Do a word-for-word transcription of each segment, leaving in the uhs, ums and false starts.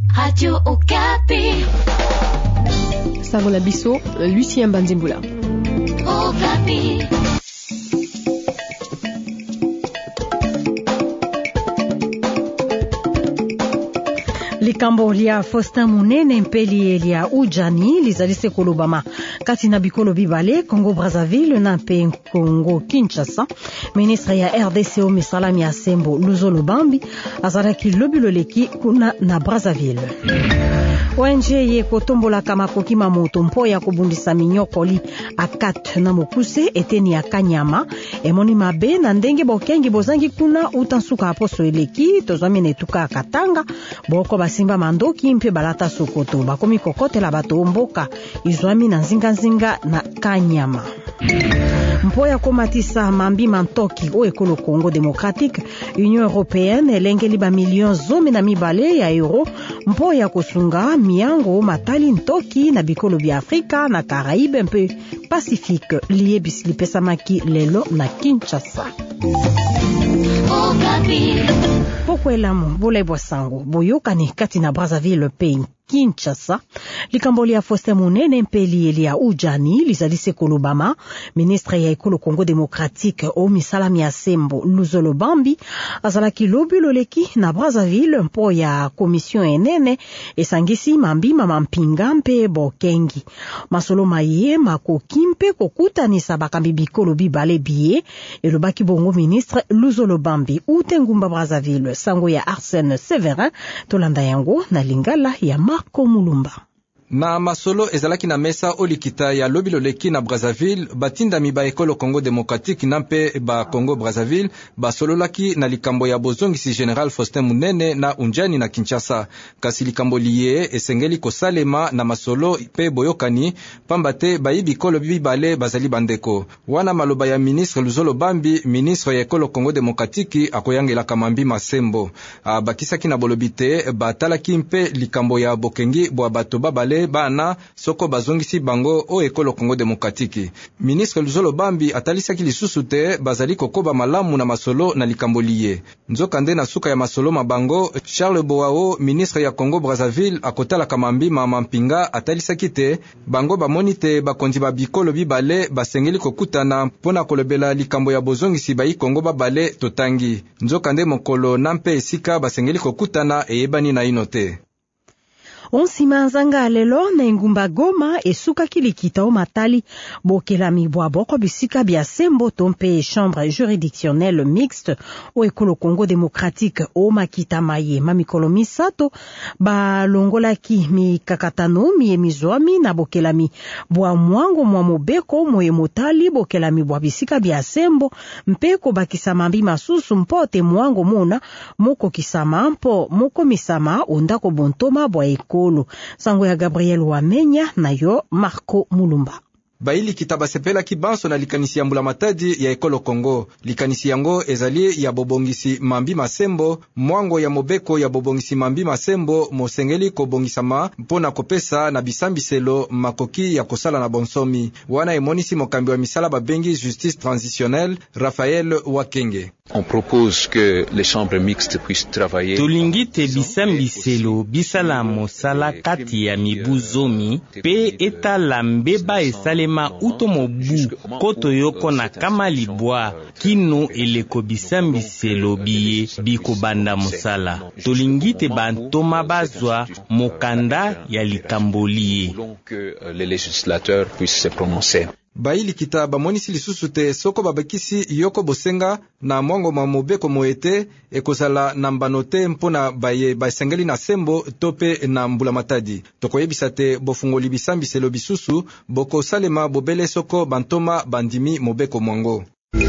Radio Okapi. Sangola Bisso, Lucien Banzimbula. Okapi. Likambo lia Faustin Munene mpeli lia ujani lizalise kolobama kati na bikolo bibale Congo Brazzaville na mpe Congo Kinshasa. Ministre ya R D C o misalami ya Sembo Luzolo Bambi azalaki lobiloleki kuna na Brazzaville. O N G ye kotombola kama kokima moto mpo ya kubundisa minyokoli akat na mokuse eteni ya Kanyama emoni mabe na ndenge bokengi bozangi kuna utansuka aposo eleki tozwami netuka Katanga boko basimba mandoki mpe balata Sokoto bakomi kokotela bato mboka izwami na nzinga nzinga na Kanyama. Mpo ya komatisa mambi mantoki o ekolo Congo Démocratique, Union Européenne elengeli ba million zomi na mibale ya euro mpo ya kosunga miango matali ntoki na bikolo bya Afrika na Caraïbe mpe Pacifique liye bisilipesa maki lelo na Kinshasa. Pokwelamu bolebwa sango boyokani kati na Brazzaville pe Kinshasa. Likambo lia Faustin Munene mpeli elia ujani lizalise kolobama ministre ya ekolo Congo Démocratique o misalami ya Sembo Luzolo Bambi azalaki lobuloleki na Brazzaville mpo ya komisyon enene esangisi mambi mamampinga mpe bokengi masolo maye makoki mpe kokutanisa bakambi bikolo bibale biye elobaki bongo ministre Luzolo Bambi ute ngumba Brazzaville sango ya Arsène Severin tolanda yango na lingala ya Marco Mulumba. Na masolo ezalaki na mesa olikita ya lobiloleki na Brazzaville batinda miba ekolo Congo Démocratique na mpe ba Congo Brazzaville basololaki na likambo ya bozongisi General Faustin Munene na unjani na Kinshasa. Kasi likambo liye esengeli kosalema na masolo pe boyokani pambate bayibi kolo bibale bazali bandeko. Wana maloba ya ministre Luzolo Bambi, ministre ya ekolo Congo Démocratique akoyangela kamambi masembo. Bakisaki na bolobite batalaki mpe likambo ya bokengi bwa bato babale bana soko bazongisi bango o ekolo Congo Démocratique. Ministre Luzolo Bambi atalisaki lisusu te bazali kokoba malamu na masolo na likambo liye. Nzokande na suka ya masolo mabango Charles Boao, ministre ya Congo Brazzaville akotala kamambi mama mpinga atalisaki te bango bamonite bakonzi ba bikolo bibale basengeli kokutana pona kolobela likambo ya bozongisi bayi Congo babale totangi. Nzokande mokolo na mpe esika basengeli kokutana eyebani na inote. Onsima nzanga lelo na ngumba Goma esuka kilikita o matali bokela mibwa boko bisika bya Sembo tompe chambre juridictionnelle mixte o ekolo Congo Démocratique o makita maye mamikolo misato ba longolaki mi kakatano mi emizwami na bokela mi bwa mwango mwa mobeko moye motali bokela mi bwa bisika bya Sembo mpeko bakisa mambi masusu mpote mwango mona moko kisama mpo moko misama ondako bontoma bwa ekolo. Sango ya Gabriel Wamenya na yo Marco Mulumba. Baili kitaba sepela kibanso na likanisi ya mbula matadi ya ekolo Congo. Likanisi yango ezali ya bobongisi mambi masembo, mwango ya mobeko ya bobongisi mambi masembo, mosengeli kobongisama mpona kopesa na bisambiselo makoki ya kosala na bonsomi. Wana emonisi mokambi wa misala babengi justice transitionnelle Raphaël Wakenge. On propose que les chambres mixtes puissent travailler. Tolingite bisambiselo bisala mosala kati ya mibuzomi pe etala mbeba esalema utomobu koto yoko na kama libwa kino eleko bisambiselo biye biko banda mosala. Tolingite bantoma bazwa mokanda ya likambolie. Que les législateurs puissent se prononcer. Baili kita bamonisi lisusu te soko babakisi yoko bosenga na mwango mamobeko moete ekozala na mbanote mpona baye basengeli na Sembo tope na mbula matadi. Tokoyebisa te bofungoli bisambiselo bisusu boko salema bobele soko bantoma bandimi mobeko mwango.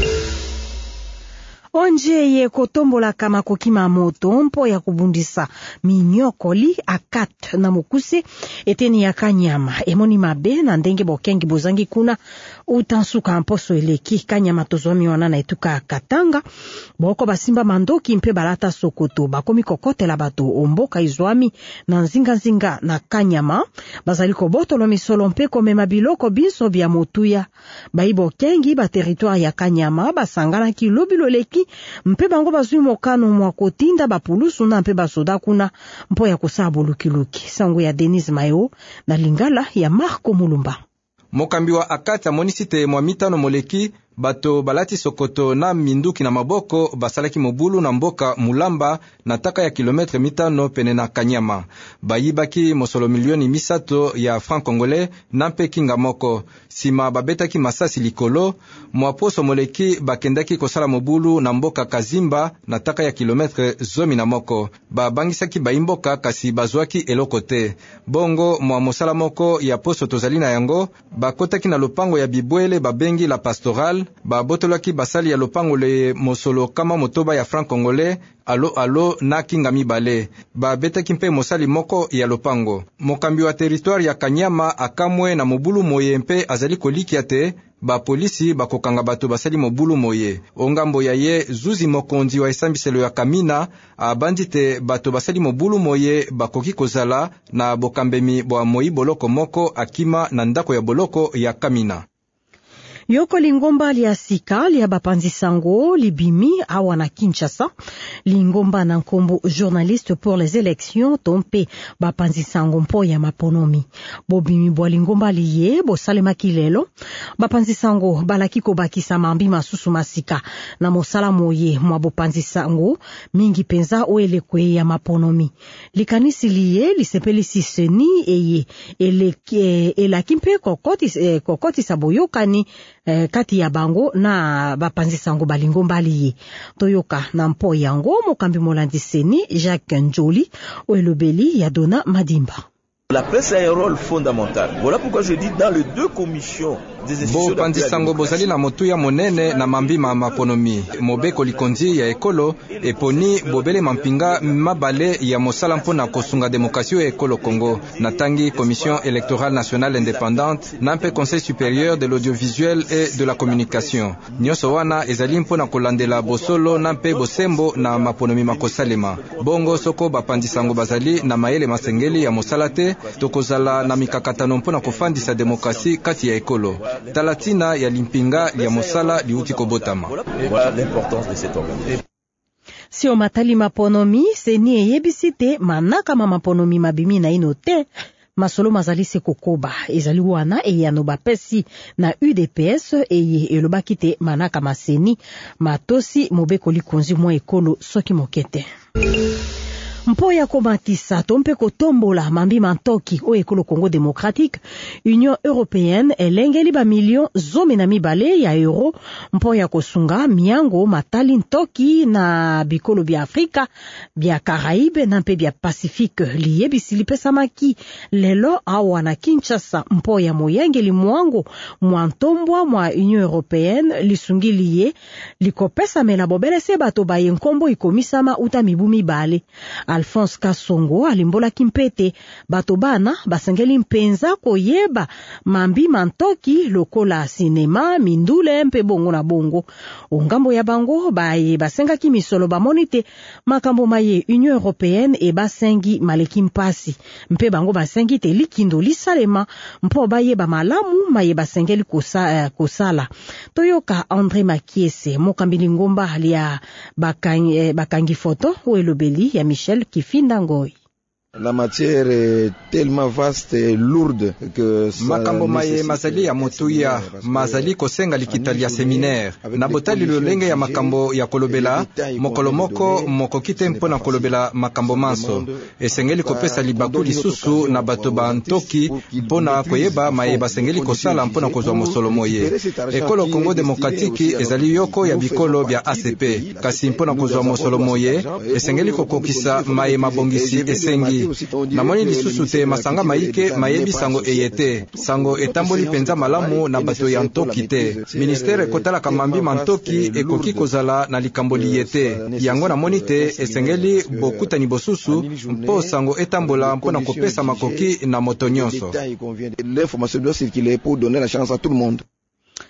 Onje ye kotombola kama kokima moto mpo ya kubundisa minyokoli akat na mokuse eteni ya Kanyama emoni mabe na ndenge bokengi bozangi kuna utansuka mposo eleki Kanyama tozwami wana na etuka Katanga boko basimba mandoki mpe balata Sokoto bakomi kokotela bato omboka izwami na nzinga nzinga na Kanyama bazali kobotolo misolo mpe komema biloko biso bya motuya baibo kengi ba territoire ya Kanyama basangana ki lobiloleki maponomi mpe bango bazwi mokano mwa kotinda bapulusu na mpe basoda kuna mpo ya kosala bolukiluki. Sango ya Denise Mayo na Lingala ya Marco Mulumba. Mokambi wa akati amonisi te mwa mitano moleki bato balati sokoto na minduki na maboko basalaki mobulu na mboka Mulamba na taka ya kilometre mitano pene na Kanyama. Bayibaki mosolo milioni misato ya franc congolais na mpe kinga moko. Sima babetaki masasi likolo, mwaposo moleki bakendaki kosala mobulu na mboka Kazimba na taka ya kilometre zomi na moko. Babangisaki baimboka kasi bazwaki eloko te. Bongo mwa mosala moko ya poso tozali na yango, bakotaki na lopango ya Bibwele babengi la pastoral, babotolaki basali ya lopango le mosolo kama motoba ya franc congolais alo alo na kinga mibale. Babetaki mpe mosali moko ya lopango. Mokambi wa territoire ya Kanyama akamwe na mobulu moye mpe azali kolikia te, ba polisi bakokanga bato basali mobulu moye. Ongambo ya ye Zuzi mokonzi wa esambiselo ya Kamina abandi te bato basali mobulu moye bakoki kozala na bokambemi bwa moi boloko moko akima na ndako ya boloko ya Kamina. Yoko lingomba lia sika lia bapanzi sango libimi awa na Kinshasa. Lingomba na nkombo journaliste pour les élections tompe bapanzi sango mpo ya maponomi. Bobimi bwa lingomba liye bo salema kilelo. Bapanzi sango balaki kobakisa mambi masusu masika na mosala moye mwa bopanzi sango mingi penza oelekwe ya maponomi. Likanisi liye lisepeli siseni eye eleke elaki mpe kokoti eh, kokoti saboyokani Eh, kati ya bango na bapanzi sango balingomba liye. Toyoka na mpo yango mokambi molandi seni Jacques Njoli oelobeli ya Dona Madimba. La presse a un rôle fondamental. Voilà pourquoi je dis dans les deux commissions Bo panzi sango bozali na motu ya monene na mambi ma maponomi. Mobeko likonzi ya ekolo eponi bobele mampinga mabale ya mosala mpona kosunga demokrasio ya ekolo Congo. Natangi Commission électorale nationale indépendante na mpe Conseil supérieur de l'audiovisuel et de la communication. Nyoso wana ezali mpona kolandela bosolo na mpe bosembo na maponomi makosalema. Bongo soko bapanzi sango bazali na maele masengeli ya mosala te, tokozala na mikakatano mpona kofandisa demokrasi kati ya ekolo. Talatina ya limpinga ya mosala liuti kobotama. Sio matali maponomi seni eyebisite manaka ma maponomi mabimi na ino te. Masolo mazali se kokoba ezali wana eyano bapesi na U D P S eye elobaki te manaka maseni matosi mobeko likonzi mwa ekolo soki mokete. Mpo ya komatisa tompe kotombola mambi mantoki o ekolo Congo démocratique, Union européenne elengeli ba million zomi na mibale ya euro mpo ya kosunga miango matali ntoki na bikolo bia Afrika, bia Caraïbe na mpe bia Pacifique liyebisi lipesamaki lelo awa na Kinshasa mpo ya moyengeli mwango mwantombwa mwa Union européenne lisungiliye likopesa mela bobelese bato baye nkombo ikomisama uta mibu mibale. Alphonse Kasongo alimbola kimpete bato bana basengeli mpenza koyeba mambi mantoki lokola sinema mindule mpe bongo na bongo. Ongambo ya bango baye basenga kimisolo bamonite makambo maye Union européenne e basengi maleki mpasi mpe bango basengi te likindo lisalema mpo baye ba malamu maye basengeli kosa, uh, kosala. Toyoka André Makiese mokambili ngomba lia bakangi, eh, bakangi foto oelobeli ya Michel Kifinda Ngoi. La matière est tellement vaste et lourde que makambo maye mazali ya motuya mazali kosenga likitali ya seminaire na botali lolenge ya makambo ya kolobela mokolo moko mokokite mpona kolobela makambo manso esengeli kopesa libaku lisusu na bato ba ntoki mpona koyeba maye basengeli kosala mpona kozwa mosolo moye. Ekolo Congo démocratique ezali yoko ya bikolo bya A C P kasi mpona kozwa mosolo moye esengeli kokokisa maye mabongisi esengi. Namoni lisusu te masanga maike mayebi sango eyete sango etamboli penza malamu na bato ya ntoki te. Ministere kotala kamambi mantoki ekoki kozala na likamboli yete yango namoni te esengeli bokutani bosusu mpo sango etambola mpona kopesa makoki na moto nyonso. L'information doit circuler pour donner la chance à tout le monde.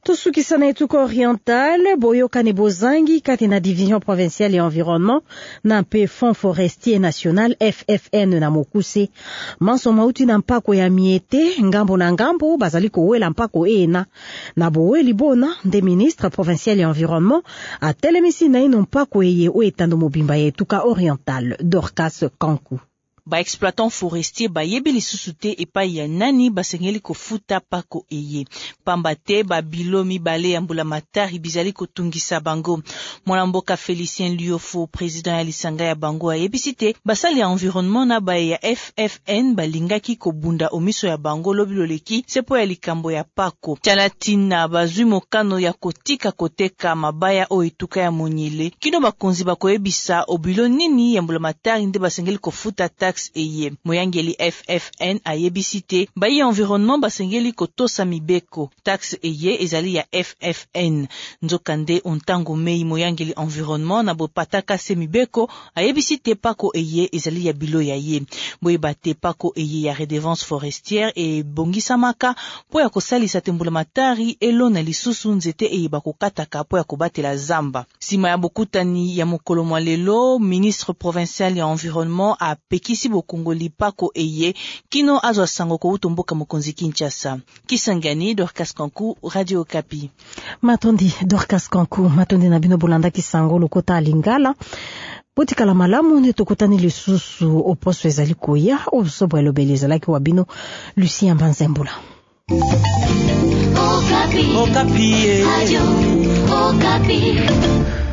tosukisana etuko oriental boyokani bozangi kati na division provinciale ya environnement na mpe Fonds forestier national F F N na mokuse manso mauti na mpako ya miete ngambo na ngambo bazali kowela mpako ena na boweli bona nde ministre provincial ya environnement atelemisi na ino mpako eye o etando mobimba ya etuka oriental Dorcas Kanku. Ba exploitant forestier ba yebi lisusu te epai ya nani basengeli kofuta pako eye pamba te ba bilomi bale ya mbulamatari bizali kotungisa bango. Mwanamboka Felicien Liofo président ya lisanga ya bango ayebisi te basali ya environnement na ba ya F F N balingaki kobunda omiso ya bango lobiloleki sepo ya likambo ya pako talatina bazwi mokano ya kotika koteka mabaya o etuka ya monyele kino bakonzi bakoyebisa obilo nini ya mbulamatari nde basengeli kofuta taxe eye. Moyangeli F F N ayebisi te bayi environnement basengeli kotosa mibeko taxe eye ezali ya F F N nzokande ontango mei moyangeli environnement na bopataka se mibeko ayebisi te pako eye ezali ya bilo ya ye boyeba te pako eye ya redevance forestière e bongisamaka po ya kosalisa tembulamatari elo na lisusu nzete eye bakokataka po ya kobatela zamba. Sima ya bokutani ya mokolo mwa lelo ministre provincial ya environnement a pekisi bokongoli pako eye kino azwa sango ko utomboka mokonzi Kinshasa. Kisangani Dorcas Kanku, Radio Okapi. Matondi Dorcas Kanku, matondi na bino bolanda kisango lokota lingala. Botikala malamu nde tokutani lisusu oposo ezali koya osobwa elobeli ezalaki wa bino Lucien Banzembula. Okapi. Okapi. Radio Okapi.